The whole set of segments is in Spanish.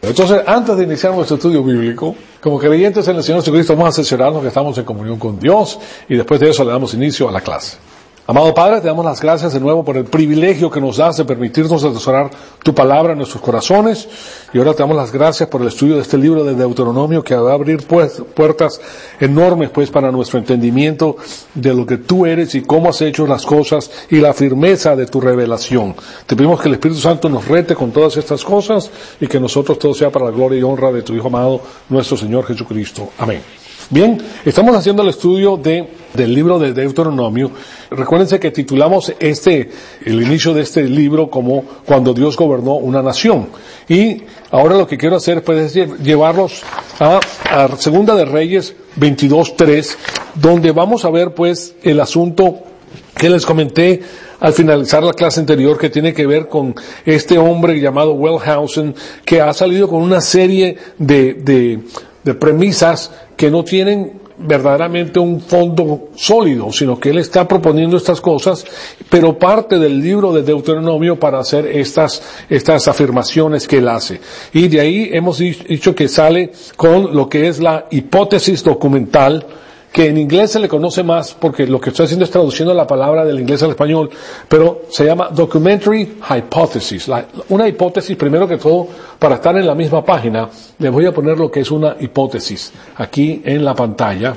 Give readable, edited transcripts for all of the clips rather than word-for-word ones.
Entonces, antes de iniciar nuestro estudio bíblico, como creyentes en el Señor Jesucristo, vamos a asegurarnos que estamos en comunión con Dios y después de eso le damos inicio a la clase. Amado Padre, te damos las gracias de nuevo por el privilegio que nos das de permitirnos atesorar tu palabra en nuestros corazones. Y ahora te damos las gracias por el estudio de este libro de Deuteronomio que va a abrir puertas enormes para nuestro entendimiento de lo que tú eres y cómo has hecho las cosas y la firmeza de tu revelación. Te pedimos que el Espíritu Santo nos rete con todas estas cosas y que nosotros todo sea para la gloria y honra de tu Hijo amado, nuestro Señor Jesucristo. Amén. Bien, estamos haciendo el estudio del libro de Deuteronomio. Recuérdense que titulamos el inicio de este libro como Cuando Dios gobernó una nación. Y ahora lo que quiero hacer es llevarlos a Segunda de Reyes 22:3, donde vamos a ver el asunto que les comenté al finalizar la clase anterior, que tiene que ver con este hombre llamado Wellhausen, que ha salido con una serie de premisas que no tienen verdaderamente un fondo sólido, sino que él está proponiendo estas cosas, pero parte del libro de Deuteronomio para hacer estas afirmaciones que él hace. Y de ahí hemos dicho que sale con lo que es la hipótesis documental, que en inglés se le conoce más, porque lo que estoy haciendo es traduciendo la palabra del inglés al español, pero se llama Documentary Hypothesis. Una hipótesis, primero que todo, para estar en la misma página, les voy a poner lo que es una hipótesis aquí en la pantalla.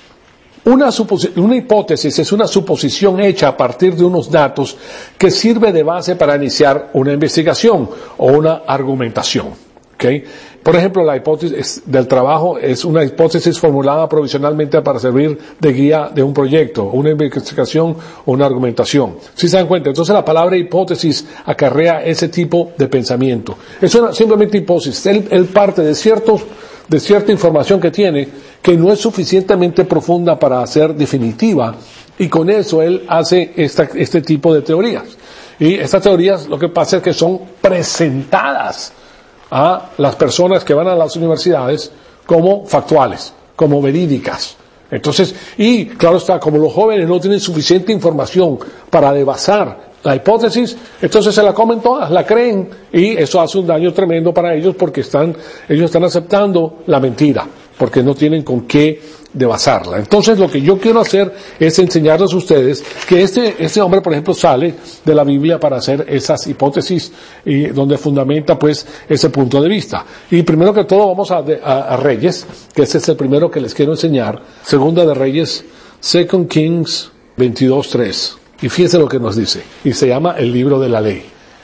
Una hipótesis es una suposición hecha a partir de unos datos que sirve de base para iniciar una investigación o una argumentación. ¿Okay? Por ejemplo, la hipótesis del trabajo es una hipótesis formulada provisionalmente para servir de guía de un proyecto, una investigación o una argumentación. ¿Sí se dan cuenta? Entonces la palabra hipótesis acarrea ese tipo de pensamiento. Es simplemente hipótesis. Él parte de cierta información que tiene que no es suficientemente profunda para ser definitiva, y con eso él hace este tipo de teorías. Y estas teorías lo que pasa es que son presentadas a las personas que van a las universidades como factuales, como verídicas. Entonces, y claro está, como los jóvenes no tienen suficiente información para basar la hipótesis, entonces se la comen todas, la creen, y eso hace un daño tremendo para ellos porque ellos están aceptando la mentira, porque no tienen con qué basarla. Entonces lo que yo quiero hacer es enseñarles a ustedes que este hombre, por ejemplo, sale de la Biblia para hacer esas hipótesis y donde fundamenta ese punto de vista. Y primero que todo vamos a Reyes, que ese es el primero que les quiero enseñar. Segunda de Reyes, 2 Kings 22:3. Y fíjense lo que nos dice. Y se llama el libro de la ley.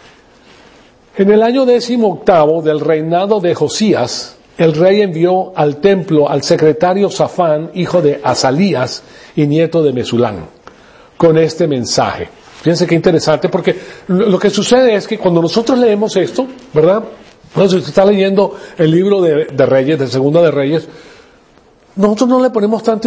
En el año 18 del reinado de Josías, el rey envió al templo al secretario Safán, hijo de Azalías y nieto de Mesulán, con este mensaje. Fíjense qué interesante, porque lo que sucede es que cuando nosotros leemos esto, ¿verdad? Entonces, usted está leyendo el libro de Reyes, de Segunda de Reyes, nosotros no le ponemos tanta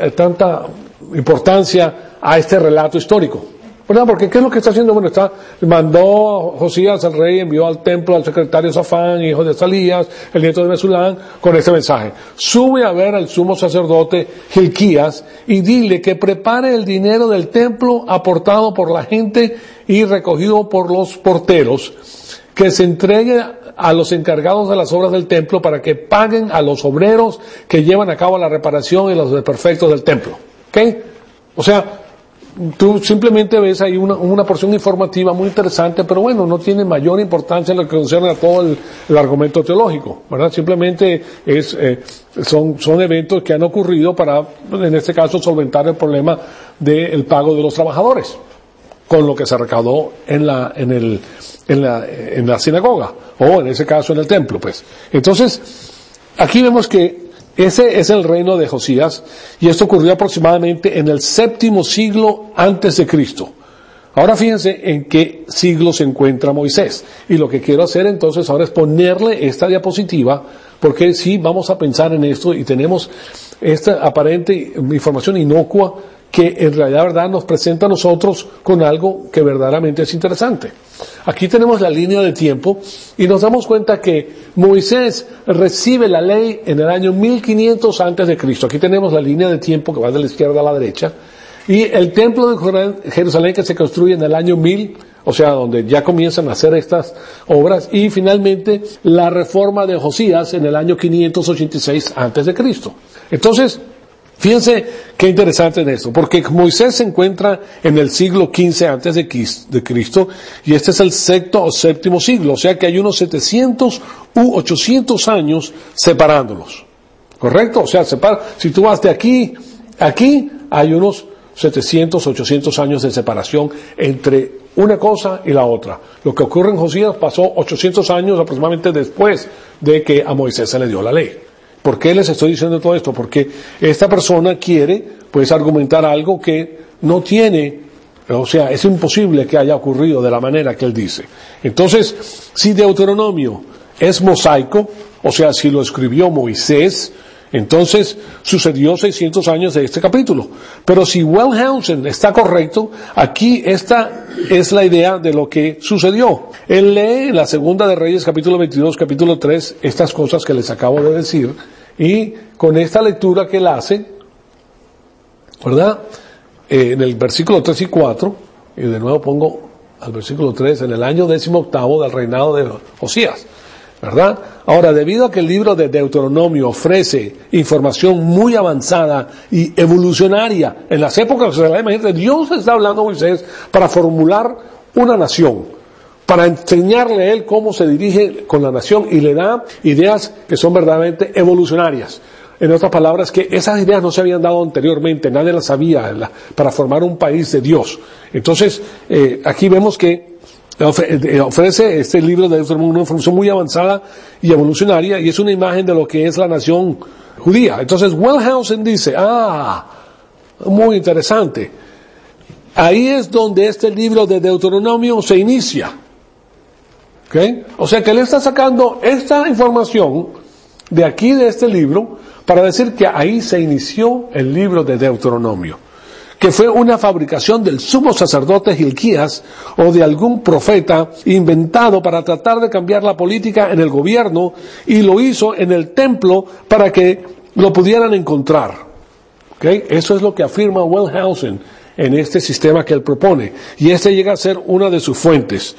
importancia a este relato histórico, ¿verdad? Porque ¿qué es lo que está haciendo? Bueno, mandó Josías, el rey, envió al templo al secretario Safán, hijo de Azalías, el nieto de Mesulán, con este mensaje. Sube a ver al sumo sacerdote Hilquías y dile que prepare el dinero del templo aportado por la gente y recogido por los porteros, que se entregue a los encargados de las obras del templo para que paguen a los obreros que llevan a cabo la reparación y los desperfectos del templo. ¿Ok? O sea, tú simplemente ves ahí una porción informativa muy interesante, pero bueno, no tiene mayor importancia en lo que concierne a todo el argumento teológico, ¿verdad? Simplemente son eventos que han ocurrido para, en este caso, solventar el problema del pago de los trabajadores, con lo que se recaudó en la sinagoga, o en ese caso en el templo, pues. Entonces, aquí vemos que ese es el reino de Josías, y esto ocurrió aproximadamente en el 7º siglo antes de Cristo. Ahora fíjense en qué siglo se encuentra Moisés. Y lo que quiero hacer entonces ahora es ponerle esta diapositiva, porque sí vamos a pensar en esto y tenemos esta aparente información inocua que en realidad, verdad, nos presenta a nosotros con algo que verdaderamente es interesante. Aquí tenemos la línea de tiempo y nos damos cuenta que Moisés recibe la ley en el año 1500 antes de Cristo. Aquí tenemos la línea de tiempo que va de la izquierda a la derecha, y el templo de Jerusalén, que se construye en el año 1000, o sea, donde ya comienzan a hacer estas obras, y finalmente la reforma de Josías en el año 586 antes de Cristo. Entonces, fíjense qué interesante en esto, porque Moisés se encuentra en el siglo XV antes de Cristo, y este es el sexto o séptimo siglo, o sea que hay unos 700 u 800 años separándolos. ¿Correcto? O sea, si tú vas de aquí a aquí, hay unos 700, 800 años de separación entre una cosa y la otra. Lo que ocurre en Josías pasó 800 años aproximadamente después de que a Moisés se le dio la ley. ¿Por qué les estoy diciendo todo esto? Porque esta persona quiere, pues, argumentar algo que no tiene, o sea, es imposible que haya ocurrido de la manera que él dice. Entonces, si Deuteronomio es mosaico, o sea, si lo escribió Moisés, entonces sucedió 600 años de este capítulo. Pero si Wellhausen está correcto, aquí esta es la idea de lo que sucedió. Él lee en la Segunda de Reyes, capítulo 22, capítulo 3, estas cosas que les acabo de decir, y con esta lectura que él hace, ¿verdad? En el versículo 3 y 4, y de nuevo pongo al versículo 3, en el año 18º del reinado de Josías, ¿verdad? Ahora, debido a que el libro de Deuteronomio ofrece información muy avanzada y evolucionaria en las épocas de la imagínate, Dios está hablando a Moisés para formular una nación, para enseñarle a él cómo se dirige con la nación, y le da ideas que son verdaderamente evolucionarias. En otras palabras, que esas ideas no se habían dado anteriormente, nadie las sabía para formar un país de Dios. Entonces, aquí vemos que ofrece este libro de Deuteronomio una información muy avanzada y evolucionaria, y es una imagen de lo que es la nación judía. Entonces Wellhausen dice, muy interesante, ahí es donde este libro de Deuteronomio se inicia. ¿Okay? O sea que él está sacando esta información de aquí, de este libro, para decir que ahí se inició el libro de Deuteronomio, que fue una fabricación del sumo sacerdote Hilquías o de algún profeta inventado para tratar de cambiar la política en el gobierno, y lo hizo en el templo para que lo pudieran encontrar. ¿Okay? Eso es lo que afirma Wellhausen en este sistema que él propone, y este llega a ser una de sus fuentes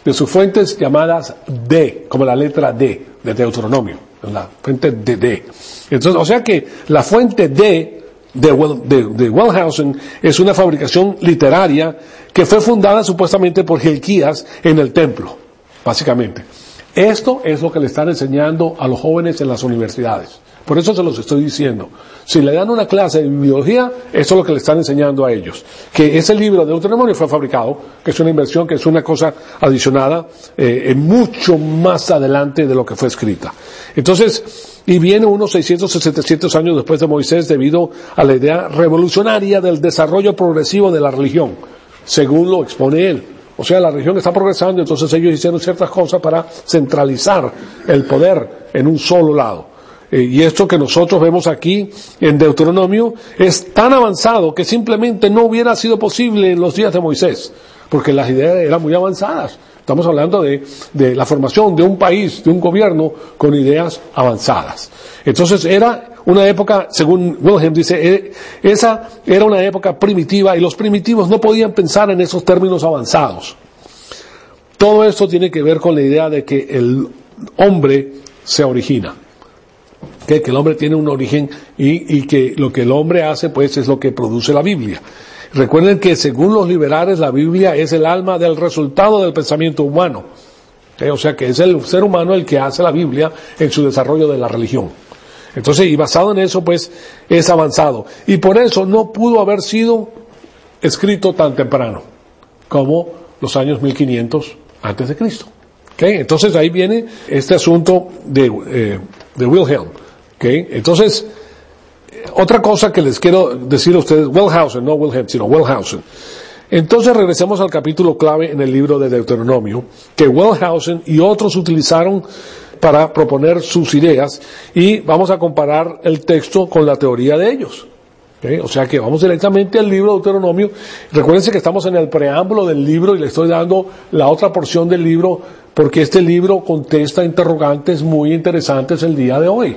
llamadas D, como la letra D de Deuteronomio, la fuente de D. Entonces, o sea que la fuente D de Wellhausen es una fabricación literaria que fue fundada supuestamente por Hilquías en el templo, básicamente. Esto es lo que le están enseñando a los jóvenes en las universidades. Por eso se los estoy diciendo. Si le dan una clase de biología, eso es lo que le están enseñando a ellos. Que ese libro de Deuteronomio fue fabricado, que es una inversión, que es una cosa adicionada, mucho más adelante de lo que fue escrita. Entonces, y viene unos 600 o 700 años después de Moisés, debido a la idea revolucionaria del desarrollo progresivo de la religión, según lo expone él. O sea, la religión está progresando, entonces ellos hicieron ciertas cosas para centralizar el poder en un solo lado. Y esto que nosotros vemos aquí en Deuteronomio es tan avanzado que simplemente no hubiera sido posible en los días de Moisés, porque las ideas eran muy avanzadas. Estamos hablando de la formación de un país, de un gobierno con ideas avanzadas. Entonces era una época, según Wilhelm dice, esa era una época primitiva, y los primitivos no podían pensar en esos términos avanzados. Todo esto tiene que ver con la idea de que el hombre se origina. Que el hombre tiene un origen, y que lo que el hombre hace, pues, es lo que produce la Biblia. Recuerden que según los liberales la Biblia es el alma del resultado del pensamiento humano. O sea que es el ser humano el que hace la Biblia en su desarrollo de la religión. Entonces, y basado en eso, pues, es avanzado. Y por eso no pudo haber sido escrito tan temprano como los años 1500 antes de Cristo. ¿Okay? Entonces ahí viene este asunto de Wilhelm. ¿Okay? Entonces, otra cosa que les quiero decir a ustedes, Wellhausen, no Wilhelm, sino Wellhausen. Entonces regresemos al capítulo clave en el libro de Deuteronomio, que Wellhausen y otros utilizaron para proponer sus ideas, y vamos a comparar el texto con la teoría de ellos. ¿Okay? O sea que vamos directamente al libro de Deuteronomio. Recuérdense que estamos en el preámbulo del libro, y le estoy dando la otra porción del libro, porque este libro contesta interrogantes muy interesantes el día de hoy.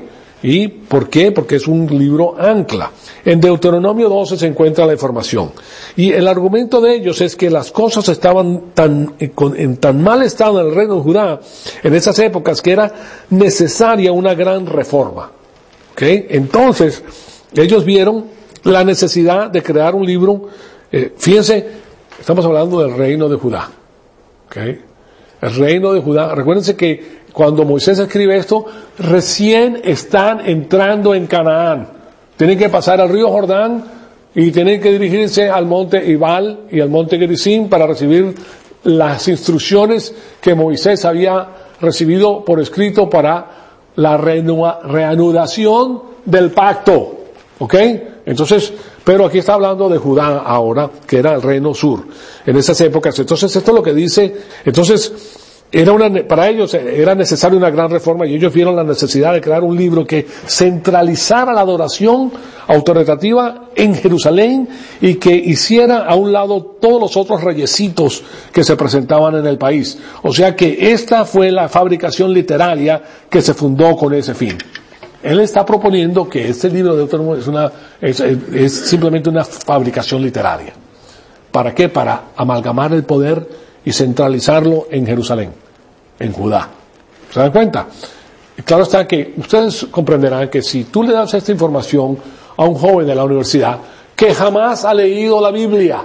¿Y por qué? Porque es un libro ancla. En Deuteronomio 12 se encuentra la información. Y el argumento de ellos es que las cosas estaban en tan mal estado en el reino de Judá en esas épocas que era necesaria una gran reforma. ¿Okay? Entonces, ellos vieron la necesidad de crear un libro. Fíjense, estamos hablando del reino de Judá. ¿Okay? El reino de Judá. Recuérdense que cuando Moisés escribe esto, recién están entrando en Canaán. Tienen que pasar al río Jordán y tienen que dirigirse al monte Ebal y al monte Gerizim para recibir las instrucciones que Moisés había recibido por escrito para la reanudación del pacto. ¿Ok? Entonces, pero aquí está hablando de Judá ahora, que era el reino sur, en esas épocas. Entonces, esto es lo que dice. Entonces, para ellos era necesaria una gran reforma y ellos vieron la necesidad de crear un libro que centralizara la adoración autoritativa en Jerusalén y que hiciera a un lado todos los otros reyesitos que se presentaban en el país. O sea que esta fue la fabricación literaria que se fundó con ese fin. Él está proponiendo que este libro de Deuteronomio es simplemente una fabricación literaria. ¿Para qué? Para amalgamar el poder y centralizarlo en Jerusalén, en Judá. ¿Se dan cuenta? Y claro está que ustedes comprenderán que si tú le das esta información a un joven de la universidad que jamás ha leído la Biblia,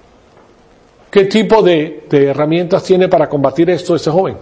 ¿qué tipo de herramientas tiene para combatir esto ese joven?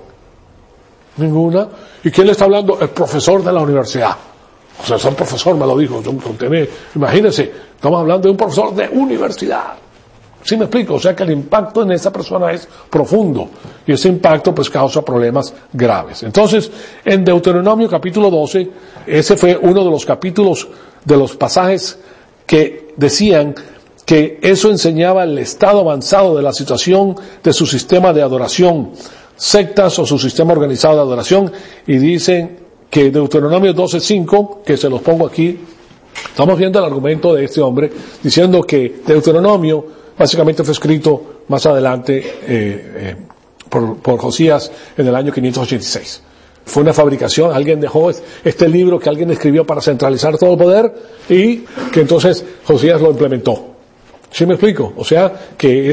Ninguna. ¿Y quién le está hablando? El profesor de la universidad. O sea, ese profesor me lo dijo. Imagínense, estamos hablando de un profesor de universidad. ¿Sí me explico? O sea que el impacto en esa persona es profundo. Y ese impacto pues causa problemas graves. Entonces, en Deuteronomio capítulo 12, ese fue uno de los capítulos de los pasajes que decían que eso enseñaba el estado avanzado de la situación de su sistema de adoración, sectas o su sistema organizado de adoración. Y dicen que Deuteronomio 12:5, que se los pongo aquí, estamos viendo el argumento de este hombre, diciendo que Deuteronomio básicamente fue escrito más adelante por Josías en el año 586. Fue una fabricación, alguien dejó este libro que alguien escribió para centralizar todo el poder y que entonces Josías lo implementó. ¿Sí me explico? O sea, que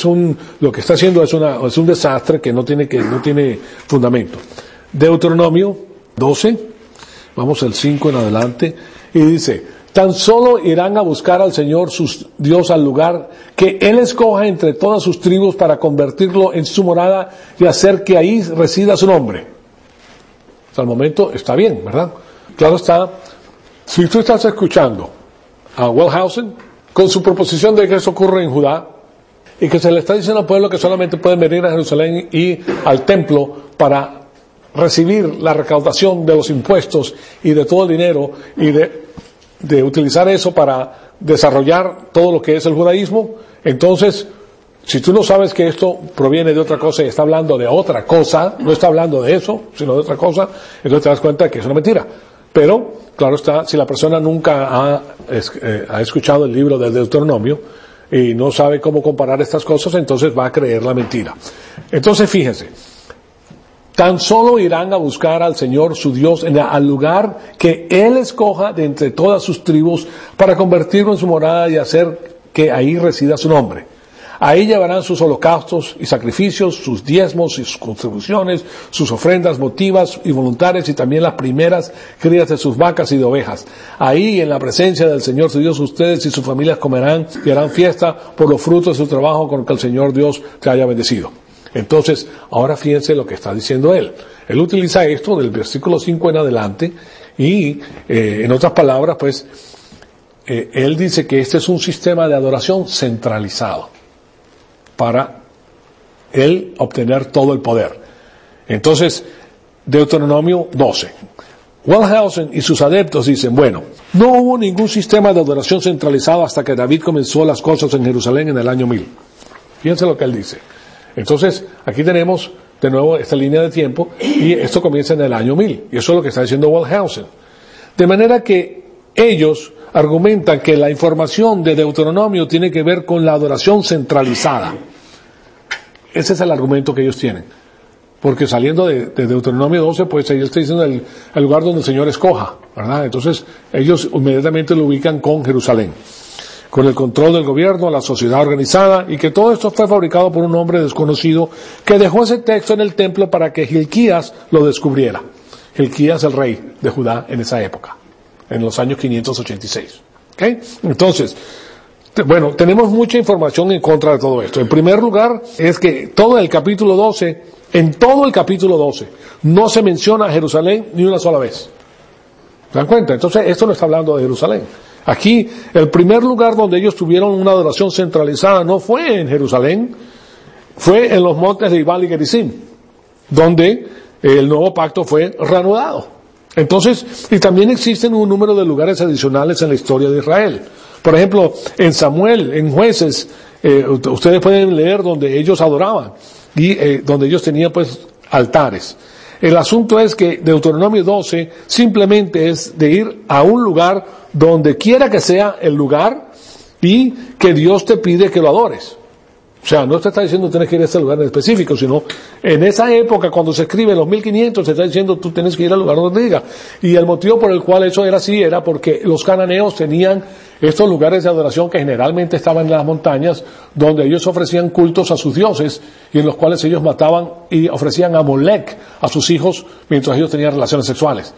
lo que está haciendo es un desastre que no tiene fundamento. Deuteronomio 12, vamos al 5 en adelante, y dice: tan solo irán a buscar al Señor su Dios al lugar que Él escoja entre todas sus tribus para convertirlo en su morada y hacer que ahí resida su nombre. Hasta el momento está bien, ¿verdad? Claro está, si tú estás escuchando a Wellhausen con su proposición de que eso ocurre en Judá y que se le está diciendo al pueblo que solamente pueden venir a Jerusalén y al templo para recibir la recaudación de los impuestos y de todo el dinero y de utilizar eso para desarrollar todo lo que es el judaísmo, entonces, si tú no sabes que esto proviene de otra cosa y está hablando de otra cosa, no está hablando de eso, sino de otra cosa, entonces te das cuenta que es una mentira. Pero, claro está, si la persona nunca ha escuchado el libro del Deuteronomio y no sabe cómo comparar estas cosas, entonces va a creer la mentira. Entonces, fíjense, tan solo irán a buscar al Señor su Dios al lugar que Él escoja de entre todas sus tribus para convertirlo en su morada y hacer que ahí resida su nombre. Ahí llevarán sus holocaustos y sacrificios, sus diezmos y sus contribuciones, sus ofrendas votivas y voluntarias y también las primeras crías de sus vacas y de ovejas. Ahí en la presencia del Señor su Dios ustedes y sus familias comerán y harán fiesta por los frutos de su trabajo con que el Señor Dios te haya bendecido. Entonces, ahora fíjense lo que está diciendo él. Él utiliza esto del versículo 5 en adelante y, en otras palabras, pues, él dice que este es un sistema de adoración centralizado para él obtener todo el poder. Entonces, Deuteronomio 12. Wellhausen y sus adeptos dicen, bueno, no hubo ningún sistema de adoración centralizado hasta que David comenzó las cosas en Jerusalén en el año 1000. Fíjense lo que él dice. Entonces, aquí tenemos de nuevo esta línea de tiempo y esto comienza en el año 1000. Y eso es lo que está diciendo Wellhausen. De manera que ellos argumentan que la información de Deuteronomio tiene que ver con la adoración centralizada. Ese es el argumento que ellos tienen. porque saliendo de Deuteronomio 12, pues ahí está diciendo el lugar donde el Señor escoja, ¿verdad? Entonces, ellos inmediatamente lo ubican con Jerusalén, con el control del gobierno, la sociedad organizada, y que todo esto fue fabricado por un hombre desconocido que dejó ese texto en el templo para que Hilquías lo descubriera. Hilquías, el rey de Judá en esa época, en los años 586. ¿Okay? Entonces, bueno, tenemos mucha información en contra de todo esto. En primer lugar, es que todo el capítulo 12, en todo el capítulo 12, no se menciona a Jerusalén ni una sola vez. ¿Se dan cuenta? Entonces, esto no está hablando de Jerusalén. Aquí, el primer lugar donde ellos tuvieron una adoración centralizada no fue en Jerusalén, fue en los montes de Ibal y Gerizim, donde el nuevo pacto fue reanudado. Entonces, y también existen un número de lugares adicionales en la historia de Israel. Por ejemplo, en Samuel, en Jueces, ustedes pueden leer donde ellos adoraban y donde ellos tenían pues altares. El asunto es que Deuteronomio 12 simplemente es de ir a un lugar donde quiera que sea el lugar y que Dios te pide que lo adores. O sea, no te está diciendo tienes que ir a este lugar en específico, sino en esa época cuando se escribe en los 1500 se está diciendo tú tienes que ir al lugar donde diga. Y el motivo por el cual eso era así era porque los cananeos tenían estos lugares de adoración que generalmente estaban en las montañas, donde ellos ofrecían cultos a sus dioses y en los cuales ellos mataban y ofrecían a Molec a sus hijos mientras ellos tenían relaciones sexuales.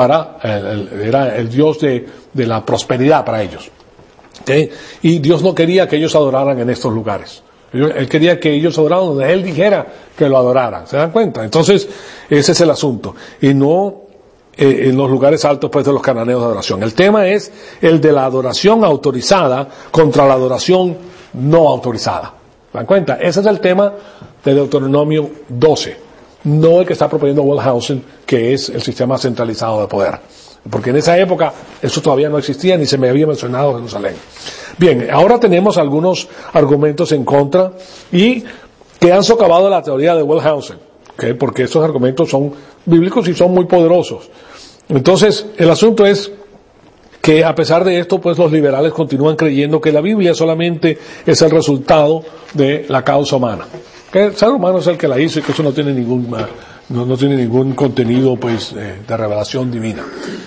Era el dios de la prosperidad para ellos. ¿Okay? Y Dios no quería que ellos adoraran en estos lugares. Él quería que ellos adoraran donde Él dijera que lo adoraran. ¿Se dan cuenta? Entonces, ese es el asunto. Y no en los lugares altos pues de los cananeos de adoración. El tema es el de la adoración autorizada contra la adoración no autorizada. ¿Se dan cuenta? Ese es el tema de Deuteronomio 12. No el que está proponiendo Wellhausen, que es el sistema centralizado de poder. Porque en esa época eso todavía no existía ni se me había mencionado Jerusalén. Bien, ahora tenemos algunos argumentos en contra y que han socavado la teoría de Wellhausen, ¿okay? Porque estos argumentos son bíblicos y son muy poderosos. Entonces, el asunto es que a pesar de esto, pues los liberales continúan creyendo que la Biblia solamente es el resultado de la causa humana. Que el ser humano es el que la hizo y que eso no tiene ningún contenido pues de revelación divina.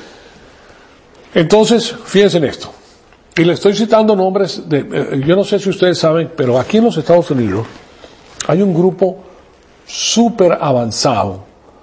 Entonces, fíjense en esto. Y le estoy citando nombres yo no sé si ustedes saben, pero aquí en los Estados Unidos hay un grupo súper avanzado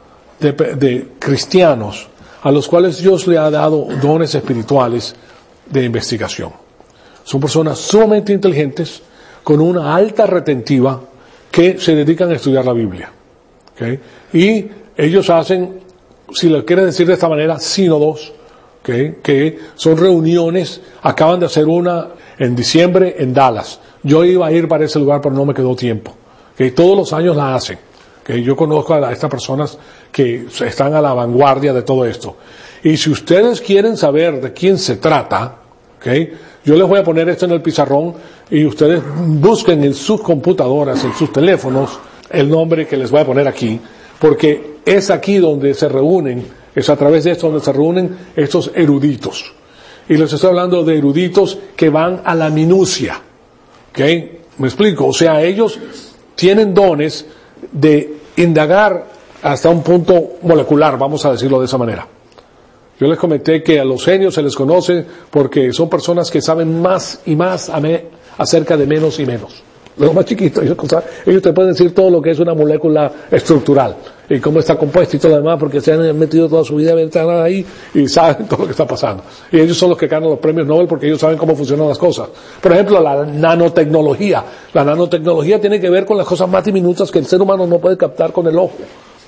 de cristianos a los cuales Dios le ha dado dones espirituales de investigación. Son personas sumamente inteligentes, con una alta retentiva, que se dedican a estudiar la Biblia. ¿Okay? Y ellos hacen, si lo quieren decir de esta manera, sínodos, ¿okay? Que son reuniones. Acaban de hacer una en diciembre en Dallas. Yo iba a ir para ese lugar, pero no me quedó tiempo. ¿Okay? Todos los años la hacen. ¿Okay? Yo conozco a estas personas que están a la vanguardia de todo esto. Y si ustedes quieren saber de quién se trata, ¿okay? Yo les voy a poner esto en el pizarrón y ustedes busquen en sus computadoras, en sus teléfonos, el nombre que les voy a poner aquí, porque es aquí donde se reúnen, es a través de esto donde se reúnen estos eruditos. Y les estoy hablando de eruditos que van a la minucia. ¿Ok? ¿Me explico? O sea, ellos tienen dones de indagar hasta un punto molecular, vamos a decirlo de esa manera. Yo les comenté que a los genios se les conoce porque son personas que saben más y más acerca de menos y menos. Los más chiquitos, ellos te pueden decir todo lo que es una molécula estructural y cómo está compuesta y todo lo demás, porque se han metido toda su vida ahí y saben todo lo que está pasando. Y ellos son los que ganan los premios Nobel porque ellos saben cómo funcionan las cosas. Por ejemplo, la nanotecnología. La nanotecnología tiene que ver con las cosas más diminutas que el ser humano no puede captar con el ojo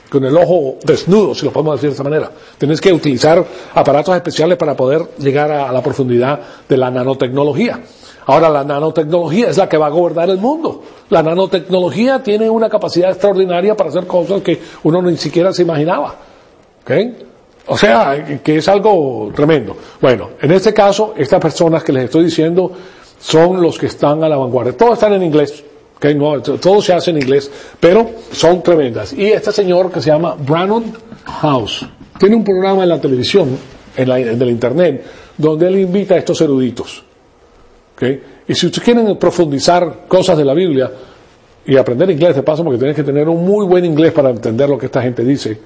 desnudo, si lo podemos decir de esa manera. Tienes que utilizar aparatos especiales para poder llegar a la profundidad de la nanotecnología. Ahora, la nanotecnología es la que va a gobernar el mundo. La nanotecnología tiene una capacidad extraordinaria para hacer cosas que uno ni siquiera se imaginaba. ¿Okay? O sea, que es algo tremendo. Bueno, en este caso, estas personas que les estoy diciendo son los que están a la vanguardia. Todos están en inglés. Okay, no, todo se hace en inglés, pero son tremendas. Y este señor que se llama Brannon House tiene un programa en la televisión, en el internet, donde él invita a estos eruditos. Okay. Y si ustedes quieren profundizar cosas de la Biblia, y aprender inglés de paso, porque tienes que tener un muy buen inglés para entender lo que esta gente dice,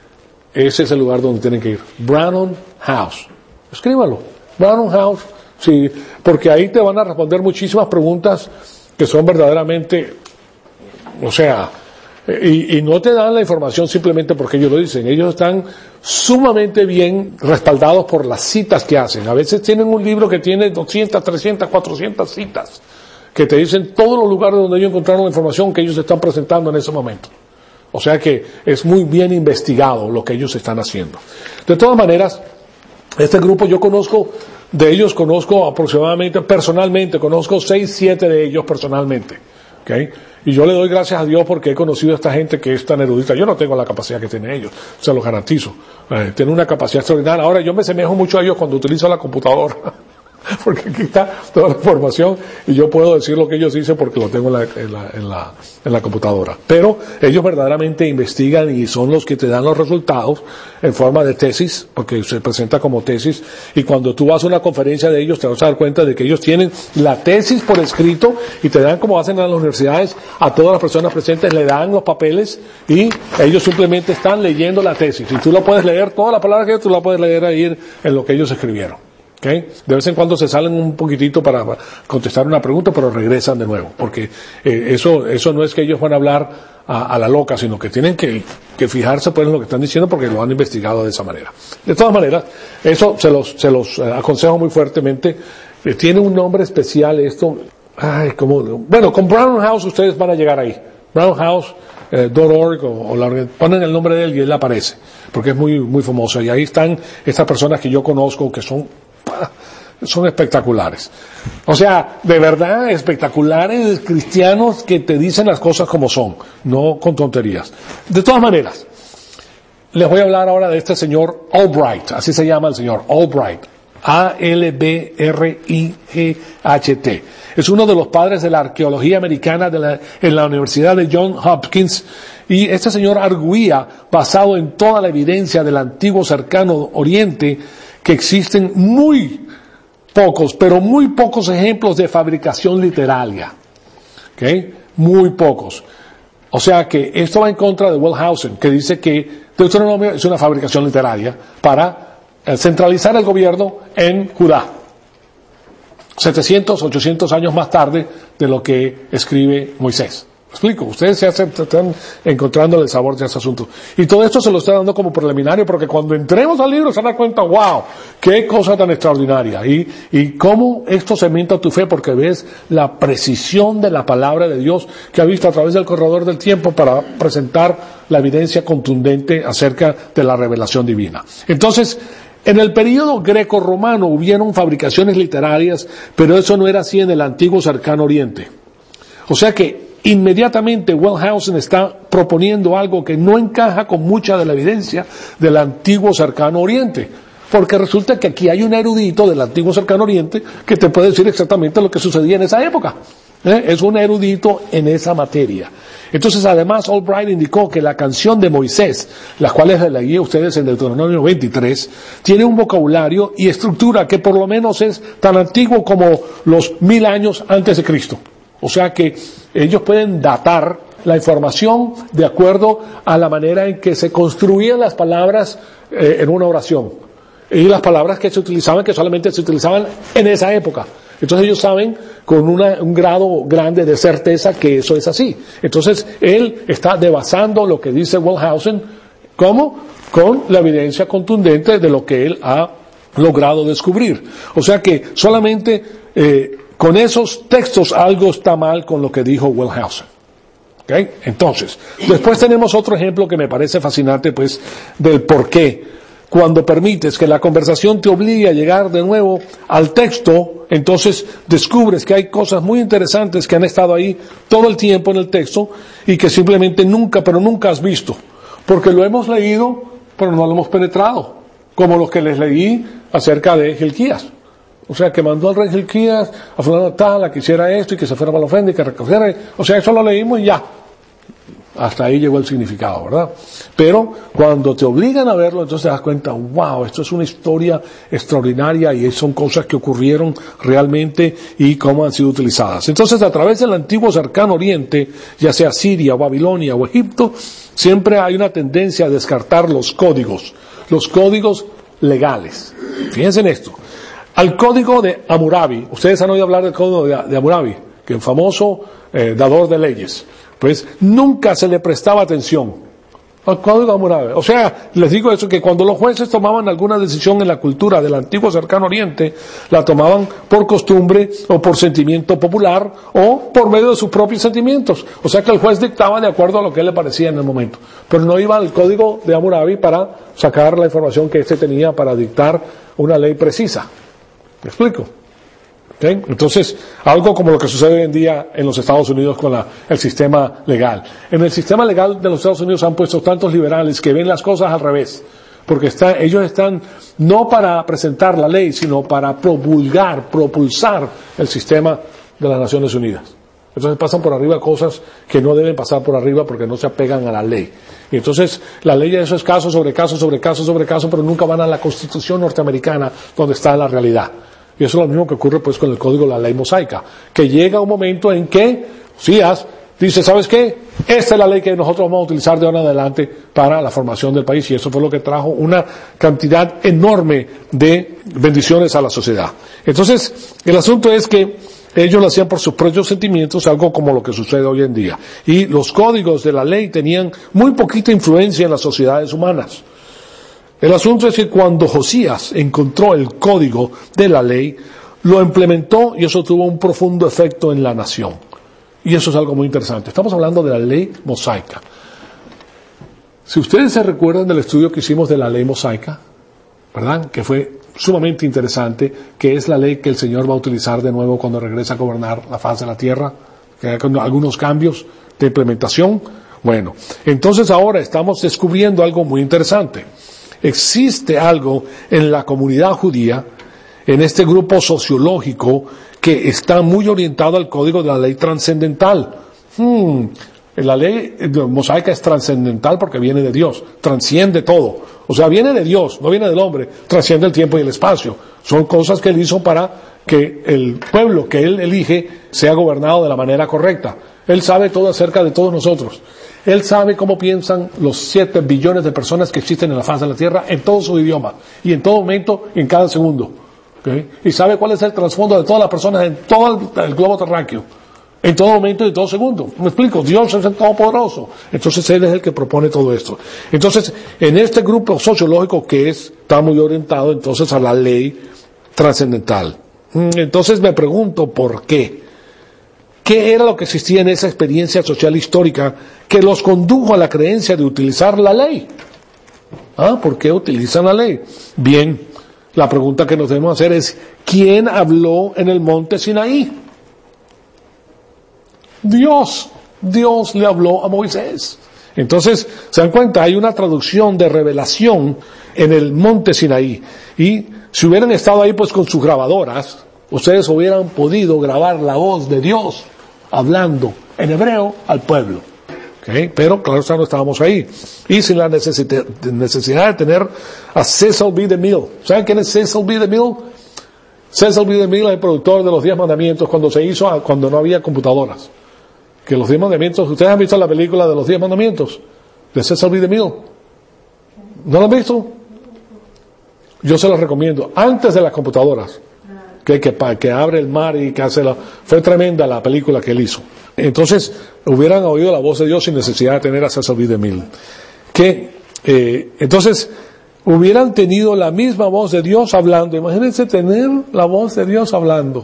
ese es el lugar donde tienen que ir. Branham House. Escríbalo. Branham House. Sí, porque ahí te van a responder muchísimas preguntas que son verdaderamente, o sea, y no te dan la información simplemente porque ellos lo dicen. Ellos están sumamente bien respaldados por las citas que hacen. A veces tienen un libro que tiene 200, 300, 400 citas que te dicen todos los lugares donde ellos encontraron la información que ellos están presentando en ese momento. O sea que es muy bien investigado lo que ellos están haciendo. De todas maneras, este grupo yo conozco aproximadamente, personalmente, conozco 6, 7 de ellos personalmente. ¿Okay? Y yo le doy gracias a Dios porque he conocido a esta gente que es tan erudita. Yo no tengo la capacidad que tienen ellos, se los garantizo. Tienen una capacidad extraordinaria. Ahora, yo me asemejo mucho a ellos cuando utilizo la computadora. Porque aquí está toda la información y yo puedo decir lo que ellos dicen porque lo tengo en la computadora. Pero ellos verdaderamente investigan y son los que te dan los resultados en forma de tesis, porque se presenta como tesis, y cuando tú vas a una conferencia de ellos te vas a dar cuenta de que ellos tienen la tesis por escrito y te dan, como hacen en las universidades, a todas las personas presentes le dan los papeles y ellos simplemente están leyendo la tesis. Y tú la puedes leer, toda la palabra que tú la puedes leer ahí en lo que ellos escribieron. Okay. De vez en cuando se salen un poquitito para contestar una pregunta, pero regresan de nuevo, porque eso no es que ellos van a hablar a la loca, sino que tienen que fijarse pues en lo que están diciendo porque lo han investigado de esa manera. De todas maneras, eso se los aconsejo muy fuertemente. Tiene un nombre especial esto. Bueno, con Branham House ustedes van a llegar ahí. BranhamHouse.org ponen el nombre de él y él aparece, porque es muy, muy famoso. Y ahí están estas personas que yo conozco que son espectaculares. O sea, de verdad, espectaculares cristianos que te dicen las cosas como son, no con tonterías. De todas maneras, les voy a hablar ahora de este señor Albright, así se llama el señor, Albright. Albright. Es uno de los padres de la arqueología americana en la Universidad de Johns Hopkins, y este señor arguía, basado en toda la evidencia del antiguo cercano Oriente, que existen muy pocos ejemplos de fabricación literaria. ¿Okay? Muy pocos. O sea que esto va en contra de Wellhausen, que dice que Deuteronomio es una fabricación literaria para centralizar el gobierno en Judá. 700, 800 años más tarde de lo que escribe Moisés. ¿Me explico? Ustedes se están encontrando el sabor de ese asunto. Y todo esto se lo está dando como preliminario, porque cuando entremos al libro se van a dar cuenta, wow, qué cosa tan extraordinaria. Y cómo esto cementa tu fe, porque ves la precisión de la palabra de Dios que ha visto a través del corredor del tiempo para presentar la evidencia contundente acerca de la revelación divina. Entonces, en el período greco-romano hubieron fabricaciones literarias, pero eso no era así en el antiguo cercano Oriente. O sea que inmediatamente Wellhausen está proponiendo algo que no encaja con mucha de la evidencia del antiguo cercano Oriente, porque resulta que aquí hay un erudito del antiguo cercano Oriente que te puede decir exactamente lo que sucedía en esa época. Es un erudito en esa materia. Entonces, además, Albright indicó que la canción de Moisés, las cuales les leí a ustedes en Deuteronomio 23, tiene un vocabulario y estructura que por lo menos es tan antiguo como los 1000 años antes de Cristo. O sea que ellos pueden datar la información de acuerdo a la manera en que se construían las palabras en una oración. Y las palabras que se utilizaban, que solamente se utilizaban en esa época. Entonces ellos saben con un grado grande de certeza que eso es así. Entonces él está debasando lo que dice Wellhausen, ¿cómo? Con la evidencia contundente de lo que él ha logrado descubrir. O sea que solamente con esos textos algo está mal con lo que dijo Wellhausen. ¿Okay? Entonces, después tenemos otro ejemplo que me parece fascinante, pues, del por qué. Cuando permites que la conversación te obligue a llegar de nuevo al texto, entonces descubres que hay cosas muy interesantes que han estado ahí todo el tiempo en el texto y que simplemente nunca has visto. Porque lo hemos leído, pero no lo hemos penetrado. Como los que les leí acerca de Hilquías. O sea, que mandó al rey Hilquías a fulano tal, a que hiciera esto y que se fuera para la ofrenda y que recogiera. O sea, eso lo leímos y ya. Hasta ahí llegó el significado, ¿verdad? Pero cuando te obligan a verlo, entonces te das cuenta, wow, esto es una historia extraordinaria y son cosas que ocurrieron realmente y cómo han sido utilizadas. Entonces, a través del antiguo cercano oriente, ya sea Siria, Babilonia o Egipto, siempre hay una tendencia a descartar los códigos legales. Fíjense en esto. Al código de Hammurabi, ustedes han oído hablar del código de Hammurabi, que es el famoso dador de leyes. Pues nunca se le prestaba atención al código de Hammurabi. O sea, les digo eso, que cuando los jueces tomaban alguna decisión en la cultura del antiguo cercano oriente, la tomaban por costumbre o por sentimiento popular o por medio de sus propios sentimientos. O sea que el juez dictaba de acuerdo a lo que le parecía en el momento. Pero no iba al código de Hammurabi para sacar la información que éste tenía para dictar una ley precisa. ¿Me explico? ¿Okay? Entonces, algo como lo que sucede hoy en día en los Estados Unidos con el sistema legal. En el sistema legal de los Estados Unidos han puesto tantos liberales que ven las cosas al revés. Porque ellos están no para presentar la ley, sino para propulsar el sistema de las Naciones Unidas. Entonces pasan por arriba cosas que no deben pasar por arriba porque no se apegan a la ley. Y entonces la ley de eso es caso sobre caso sobre caso sobre caso, pero nunca van a la Constitución norteamericana donde está la realidad. Y eso es lo mismo que ocurre pues con el código de la ley mosaica, que llega un momento en que Josías dice, ¿sabes qué? Esta es la ley que nosotros vamos a utilizar de ahora en adelante para la formación del país, y eso fue lo que trajo una cantidad enorme de bendiciones a la sociedad. Entonces, el asunto es que ellos lo hacían por sus propios sentimientos, algo como lo que sucede hoy en día. Y los códigos de la ley tenían muy poquita influencia en las sociedades humanas. El asunto es que cuando Josías encontró el código de la ley, lo implementó y eso tuvo un profundo efecto en la nación. Y eso es algo muy interesante. Estamos hablando de la ley mosaica. Si ustedes se recuerdan del estudio que hicimos de la ley mosaica, ¿verdad? Que fue sumamente interesante, que es la ley que el Señor va a utilizar de nuevo cuando regrese a gobernar la faz de la tierra, que hay algunos cambios de implementación. Bueno, entonces ahora estamos descubriendo algo muy interesante. Existe algo en la comunidad judía, en este grupo sociológico, que está muy orientado al código de la ley trascendental. La ley mosaica es trascendental porque viene de Dios, trasciende todo. O sea, viene de Dios, no viene del hombre, trasciende el tiempo y el espacio. Son cosas que Él hizo para que el pueblo que Él elige sea gobernado de la manera correcta. Él sabe todo acerca de todos nosotros. Él sabe cómo piensan los 7 billones de personas que existen en la faz de la tierra en todo su idioma y en todo momento, en cada segundo. ¿Okay? Y sabe cuál es el trasfondo de todas las personas en todo el globo terráqueo, en todo momento y en todo segundo. ¿Me explico? Dios es el Todopoderoso. Entonces Él es el que propone todo esto. Entonces, en este grupo sociológico que está muy orientado entonces a la ley trascendental. Entonces me pregunto por qué. ¿Qué era lo que existía en esa experiencia social histórica que los condujo a la creencia de utilizar la ley? ¿Por qué utilizan la ley? Bien, la pregunta que nos debemos hacer es, ¿quién habló en el monte Sinaí? Dios le habló a Moisés. Entonces, se dan cuenta, hay una traducción de revelación en el monte Sinaí. Y si hubieran estado ahí pues con sus grabadoras, ustedes hubieran podido grabar la voz de Dios hablando en hebreo al pueblo. ¿Okay? Pero claro, no estábamos ahí. Y sin la necesidad de tener a Cecil B. DeMille. ¿Saben quién es Cecil B. DeMille? Cecil B. DeMille es el productor de los 10 mandamientos cuando no había computadoras. Que los 10 mandamientos, ¿ustedes han visto la película de los 10 mandamientos? De Cecil B. DeMille. ¿No la han visto? Yo se los recomiendo. Antes de las computadoras. Que abre el mar y que hace fue tremenda la película que él hizo. Entonces, hubieran oído la voz de Dios sin necesidad de tener a Cecil B. DeMille. Entonces, hubieran tenido la misma voz de Dios hablando. Imagínense tener la voz de Dios hablando.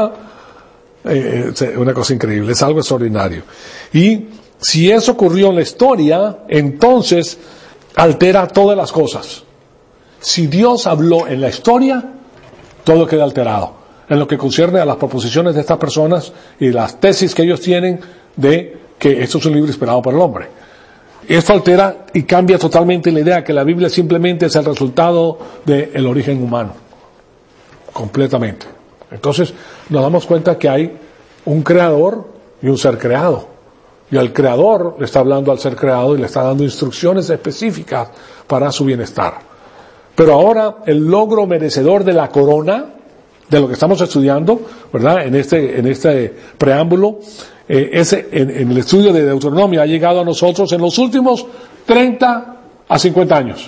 Una cosa increíble, es algo extraordinario. Y si eso ocurrió en la historia, entonces altera todas las cosas. Si Dios habló en la historia, todo queda alterado. En lo que concierne a las proposiciones de estas personas y las tesis que ellos tienen de que esto es un libro inspirado por el hombre. Esto altera y cambia totalmente la idea que la Biblia simplemente es el resultado del origen humano. Completamente. Entonces, nos damos cuenta que hay un creador y un ser creado. Y el creador le está hablando al ser creado y le está dando instrucciones específicas para su bienestar. Pero ahora el logro merecedor de la corona, de lo que estamos estudiando, ¿verdad? En este preámbulo, en el estudio de Deuteronomio ha llegado a nosotros en los últimos 30 a 50 años.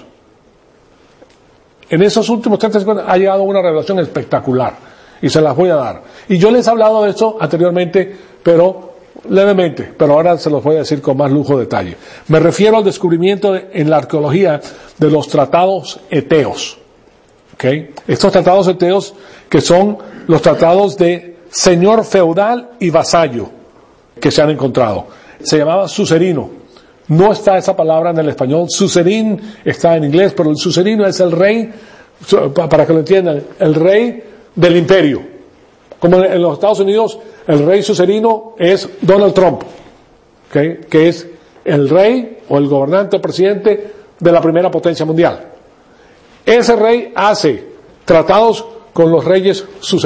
En esos últimos 30 a 50 ha llegado una revelación espectacular y se las voy a dar. Y yo les he hablado de esto anteriormente, pero levemente, pero ahora se los voy a decir con más lujo de detalle. Me refiero al descubrimiento en la arqueología de los tratados eteos. ¿Okay? Estos tratados eteos que son los tratados de señor feudal y vasallo que se han encontrado. Se llamaba sucerino. No está esa palabra en el español. Sucerín está en inglés, pero el sucerino es el rey, para que lo entiendan, el rey del imperio. Como en los Estados Unidos, el rey sucerino es Donald Trump, ¿okay? Que es el rey o el gobernante o presidente de la primera potencia mundial. Ese rey hace tratados con los reyes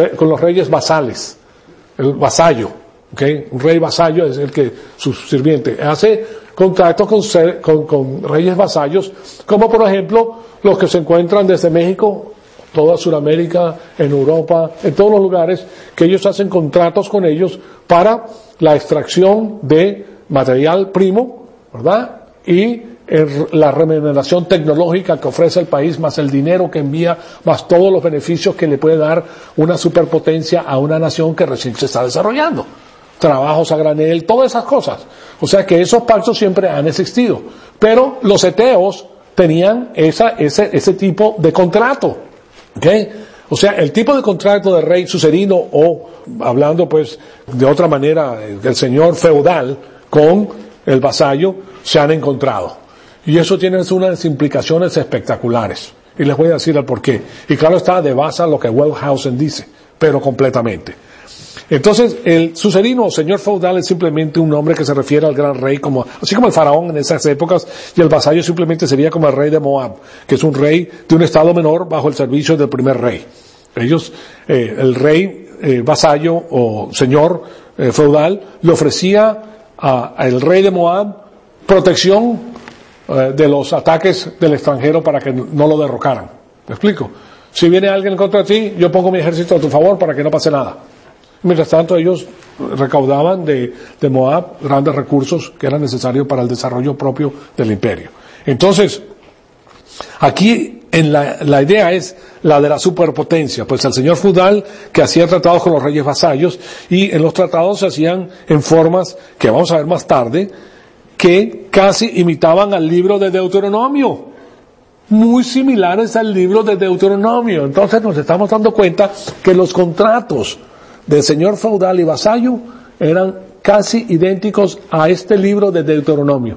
vasales, el vasallo, ¿okay? Un rey vasallo es el que su sirviente hace contratos con reyes vasallos, como por ejemplo los que se encuentran desde México, toda Sudamérica, en Europa, en todos los lugares, que ellos hacen contratos con ellos para la extracción de material primo, ¿verdad? Y la remuneración tecnológica que ofrece el país, más el dinero que envía, más todos los beneficios que le puede dar una superpotencia a una nación que recién se está desarrollando. Trabajos a granel, todas esas cosas. O sea que esos pactos siempre han existido. Pero los eteos tenían ese tipo de contrato. ¿Okay? O sea, el tipo de contrato de rey sucerino o, hablando pues de otra manera, del señor feudal con el vasallo, se han encontrado. Y eso tiene unas implicaciones espectaculares. Y les voy a decir el porqué. Y claro está, de base a lo que Wellhausen dice, pero completamente. Entonces, el sucerino o señor feudal es simplemente un nombre que se refiere al gran rey, así como el faraón en esas épocas, y el vasallo simplemente sería como el rey de Moab, que es un rey de un estado menor bajo el servicio del primer rey. Ellos, el rey vasallo o señor feudal, le ofrecía al rey de Moab protección de los ataques del extranjero para que no lo derrocaran. ¿Me explico? Si viene alguien contra ti, yo pongo mi ejército a tu favor para que no pase nada. Mientras tanto, ellos recaudaban de Moab grandes recursos que eran necesarios para el desarrollo propio del imperio. Entonces, aquí la idea es la de la superpotencia, pues el señor feudal que hacía tratados con los reyes vasallos, y en los tratados se hacían en formas que vamos a ver más tarde, que casi imitaban al libro de Deuteronomio, muy similares al libro de Deuteronomio. Entonces nos estamos dando cuenta que los contratos del señor feudal y vasallo eran casi idénticos a este libro de Deuteronomio.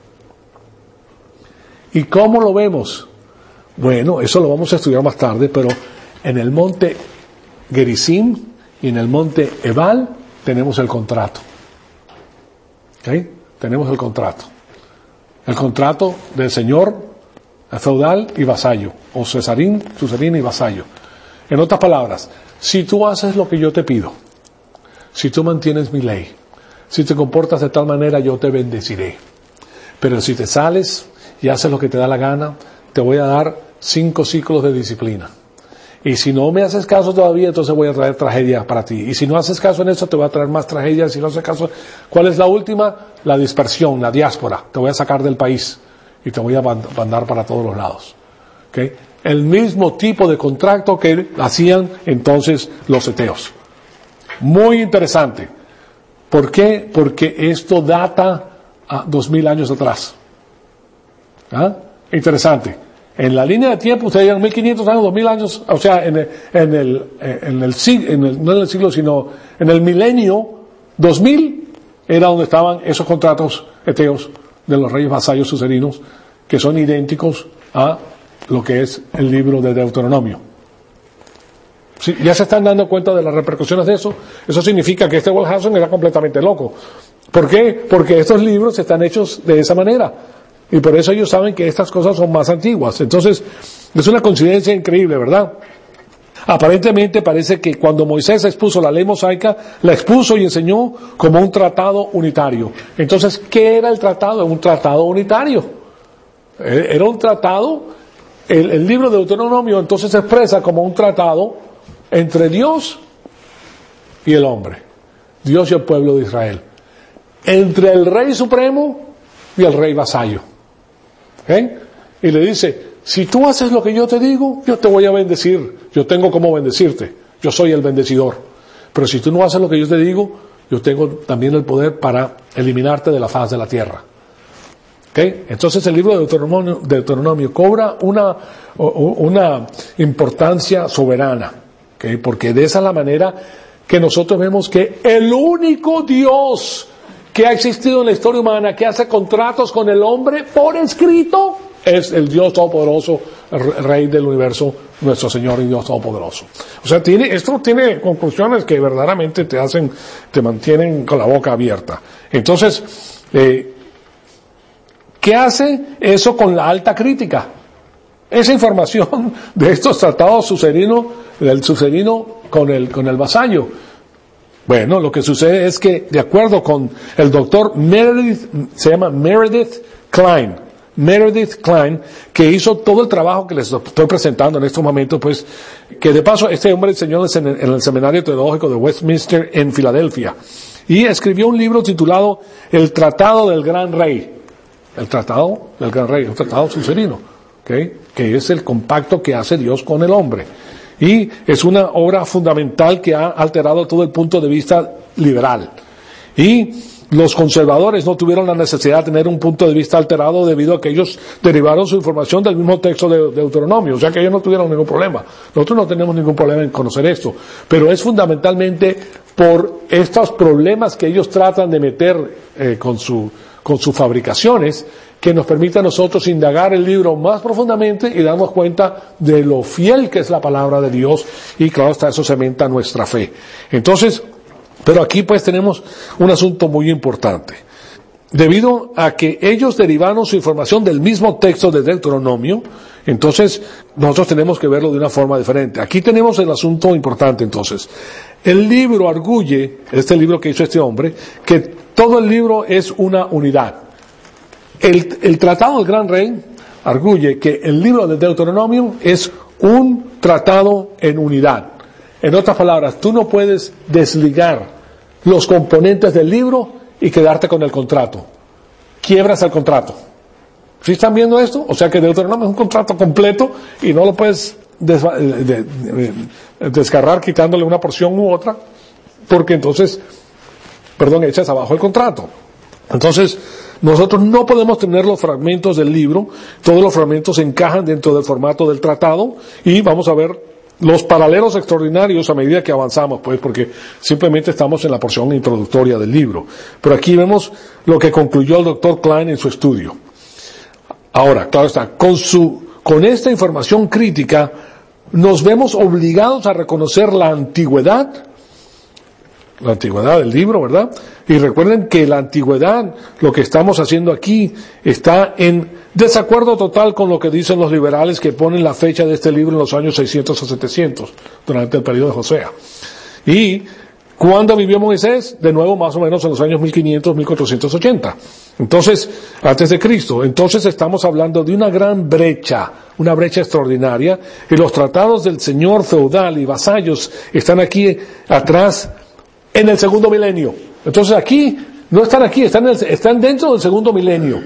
¿Y cómo lo vemos? Bueno, eso lo vamos a estudiar más tarde, pero en el monte Gerizim y en el monte Ebal tenemos el contrato. ¿Okay? Tenemos el contrato. El contrato del señor feudal y vasallo, o sucerín y vasallo. En otras palabras, si tú haces lo que yo te pido, si tú mantienes mi ley, si te comportas de tal manera, yo te bendeciré. Pero si te sales y haces lo que te da la gana, te voy a dar 5 ciclos de disciplina. Y si no me haces caso todavía, entonces voy a traer tragedias para ti. Y si no haces caso en eso, te voy a traer más tragedias. Si no haces caso, ¿cuál es la última? La dispersión, la diáspora. Te voy a sacar del país y te voy a mandar para todos los lados. ¿Okay? El mismo tipo de contrato que hacían entonces los eteos. Muy interesante. ¿Por qué? Porque esto data a 2000 años atrás. ¿Ah? Interesante. En la línea de tiempo, ustedes digan 1500 años, 2000 años, o sea, no en el siglo, sino en el milenio 2000, era donde estaban esos contratos eteos de los reyes vasallos sucerinos, que son idénticos a lo que es el libro de Deuteronomio. Sí, ya se están dando cuenta de las repercusiones de eso. Eso significa que este Wellhausen era completamente loco. ¿Por qué? Porque estos libros están hechos de esa manera. Y por eso ellos saben que estas cosas son más antiguas. Entonces, es una coincidencia increíble, ¿verdad? Aparentemente parece que cuando Moisés expuso la ley mosaica, la expuso y enseñó como un tratado unitario. Entonces, ¿qué era el tratado? Un tratado unitario. Era un tratado, el libro de Deuteronomio entonces se expresa como un tratado entre Dios y el hombre, Dios y el pueblo de Israel, entre el rey supremo y el rey vasallo. Y le dice, si tú haces lo que yo te digo, yo te voy a bendecir, yo tengo cómo bendecirte, yo soy el bendecidor. Pero si tú no haces lo que yo te digo, yo tengo también el poder para eliminarte de la faz de la tierra. Entonces el libro de Deuteronomio cobra una importancia soberana, porque de esa es la manera que nosotros vemos que el único Dios que ha existido en la historia humana, que hace contratos con el hombre por escrito, es el Dios Todopoderoso, el Rey del universo, nuestro Señor y Dios Todopoderoso. O sea, esto tiene conclusiones que verdaderamente te mantienen con la boca abierta. Entonces, ¿qué hace eso con la alta crítica? Esa información de estos tratados del sucedino con el vasallo. Bueno, lo que sucede es que, de acuerdo con el doctor se llama Meredith Kline, que hizo todo el trabajo que les estoy presentando en estos momentos, pues, que de paso este hombre enseñó en el Seminario Teológico de Westminster en Filadelfia, y escribió un libro titulado El Tratado del Gran Rey. El Tratado del Gran Rey, un tratado sucedino, que es el compacto que hace Dios con el hombre. Y es una obra fundamental que ha alterado todo el punto de vista liberal. Y los conservadores no tuvieron la necesidad de tener un punto de vista alterado debido a que ellos derivaron su información del mismo texto de Deuteronomio. O sea que ellos no tuvieron ningún problema. Nosotros no tenemos ningún problema en conocer esto. Pero es fundamentalmente por estos problemas que ellos tratan de meter con sus fabricaciones, que nos permite a nosotros indagar el libro más profundamente y darnos cuenta de lo fiel que es la palabra de Dios, y claro, hasta eso cementa nuestra fe. Entonces, pero aquí pues tenemos un asunto muy importante. Debido a que ellos derivaron su información del mismo texto de Deuteronomio, entonces nosotros tenemos que verlo de una forma diferente. Aquí tenemos el asunto importante entonces. El libro arguye, este libro que hizo este hombre, que todo el libro es una unidad. El Tratado del Gran Rey arguye que el libro de Deuteronomio es un tratado en unidad. En otras palabras, tú no puedes desligar los componentes del libro y quedarte con el contrato. Quiebras el contrato. ¿Sí están viendo esto? O sea que Deuteronomio es un contrato completo y no lo puedes desgarrar quitándole una porción u otra, porque entonces, echas abajo el contrato. Entonces, nosotros no podemos tener los fragmentos del libro, todos los fragmentos encajan dentro del formato del tratado, y vamos a ver los paralelos extraordinarios a medida que avanzamos, pues, porque simplemente estamos en la porción introductoria del libro. Pero aquí vemos lo que concluyó el Dr. Kline en su estudio. Ahora, claro está, con esta información crítica, nos vemos obligados a reconocer la antigüedad del libro, ¿verdad? Y recuerden que la antigüedad, lo que estamos haciendo aquí, está en desacuerdo total con lo que dicen los liberales, que ponen la fecha de este libro en los años 600 o 700, durante el periodo de Josea. Y ¿cuándo vivió Moisés? De nuevo, más o menos en los años 1500, 1480. Entonces, antes de Cristo. Entonces estamos hablando de una gran brecha, una brecha extraordinaria, y los tratados del señor feudal y vasallos están aquí atrás, en el segundo milenio. Entonces aquí, no están aquí, están dentro del segundo milenio.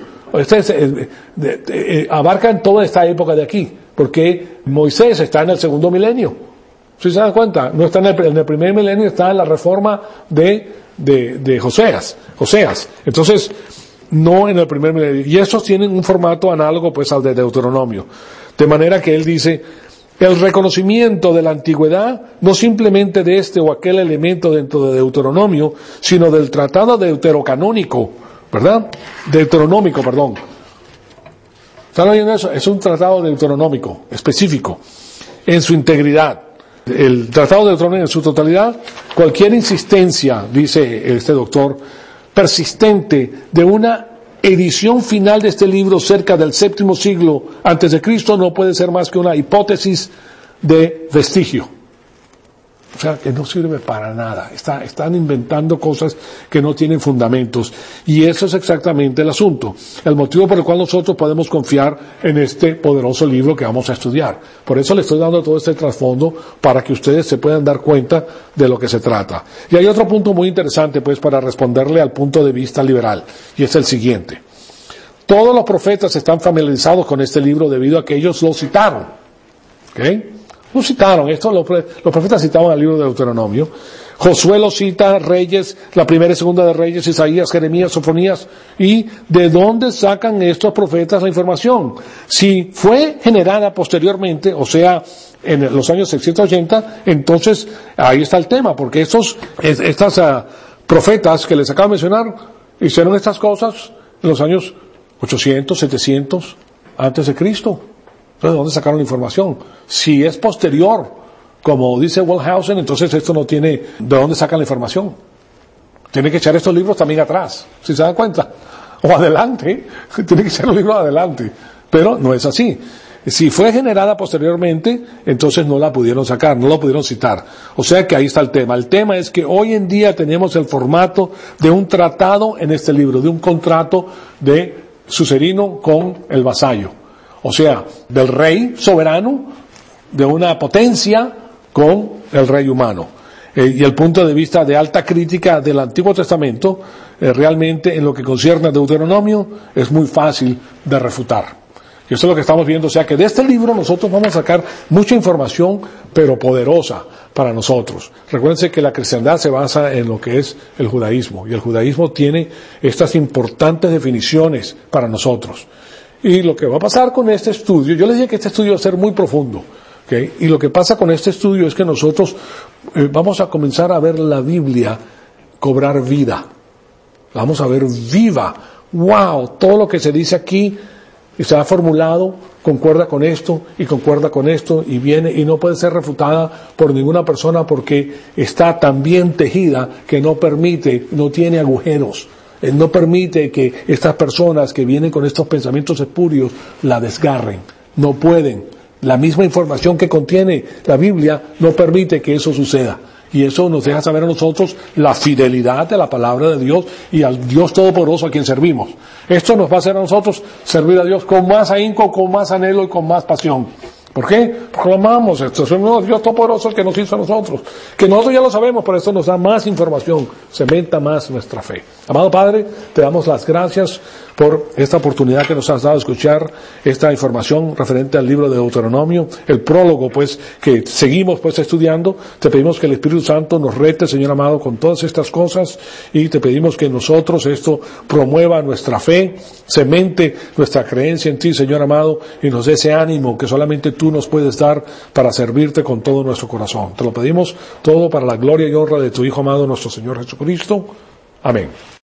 Abarcan toda esta época de aquí, porque Moisés está en el segundo milenio. ¿Sí se dan cuenta? No está en el primer milenio, está en la reforma de Joseas. Entonces, no en el primer milenio. Y estos tienen un formato análogo pues al de Deuteronomio. De manera que él dice, el reconocimiento de la antigüedad, no simplemente de este o aquel elemento dentro de Deuteronomio, sino del tratado deuterocanónico, ¿verdad? Deuteronómico, perdón. ¿Están oyendo eso? Es un tratado deuteronómico, específico, en su integridad. El tratado de Deuteronomio en su totalidad, cualquier insistencia, dice este doctor, persistente de una edición final de este libro cerca del VII siglo antes de Cristo no puede ser más que una hipótesis de vestigio. O sea, que no sirve para nada. Están inventando cosas que no tienen fundamentos. Y eso es exactamente el asunto. El motivo por el cual nosotros podemos confiar en este poderoso libro que vamos a estudiar. Por eso le estoy dando todo este trasfondo para que ustedes se puedan dar cuenta de lo que se trata. Y hay otro punto muy interesante, pues, para responderle al punto de vista liberal. Y es el siguiente. Todos los profetas están familiarizados con este libro debido a que ellos lo citaron. ¿Ok? Lo citaron, los profetas citaban el libro de Deuteronomio. Josué lo cita, Reyes, la primera y segunda de Reyes, Isaías, Jeremías, Sofonías. ¿Y de dónde sacan estos profetas la información? Si fue generada posteriormente, o sea, en los años 680, entonces ahí está el tema, porque estas profetas que les acabo de mencionar hicieron estas cosas en los años 800, 700 antes de Cristo. Entonces, ¿de dónde sacaron la información? Si es posterior, como dice Wellhausen, entonces esto no tiene de dónde sacan la información. Tiene que echar estos libros también atrás, si se dan cuenta. O adelante, tiene que echar los libros adelante. Pero no es así. Si fue generada posteriormente, entonces no la pudieron sacar, no la pudieron citar. O sea que ahí está el tema. El tema es que hoy en día tenemos el formato de un tratado en este libro, de un contrato de suzerino con el vasallo. O sea, del rey soberano, de una potencia, con el rey humano. Y el punto de vista de alta crítica del Antiguo Testamento, realmente en lo que concierne a Deuteronomio, es muy fácil de refutar. Y eso es lo que estamos viendo. O sea que de este libro nosotros vamos a sacar mucha información, pero poderosa para nosotros. Recuérdense que la cristiandad se basa en lo que es el judaísmo. Y el judaísmo tiene estas importantes definiciones para nosotros. Y lo que va a pasar con este estudio, yo les dije que este estudio va a ser muy profundo, ¿okay? Y lo que pasa con este estudio es que nosotros vamos a comenzar a ver la Biblia cobrar vida. La vamos a ver viva. ¡Wow! Todo lo que se dice aquí y se ha formulado concuerda con esto y concuerda con esto y viene y no puede ser refutada por ninguna persona porque está tan bien tejida que no tiene agujeros. No permite que estas personas que vienen con estos pensamientos espurios la desgarren. No pueden. La misma información que contiene la Biblia no permite que eso suceda. Y eso nos deja saber a nosotros la fidelidad de la palabra de Dios y al Dios Todopoderoso a quien servimos. Esto nos va a hacer a nosotros servir a Dios con más ahínco, con más anhelo y con más pasión. ¿Por qué? Porque lo amamos. Esto es un Dios Todopoderoso el que nos hizo a nosotros. Que nosotros ya lo sabemos, pero esto nos da más información, cementa más nuestra fe. Amado Padre, te damos las gracias por esta oportunidad que nos has dado de escuchar esta información referente al libro de Deuteronomio, el prólogo, pues, que seguimos, pues, estudiando. Te pedimos que el Espíritu Santo nos rete, Señor amado, con todas estas cosas, y te pedimos que nosotros esto promueva nuestra fe, cemente nuestra creencia en ti, Señor amado, y nos dé ese ánimo que solamente tú nos puedes dar para servirte con todo nuestro corazón. Te lo pedimos todo para la gloria y honra de tu Hijo amado, nuestro Señor Jesucristo. Amén.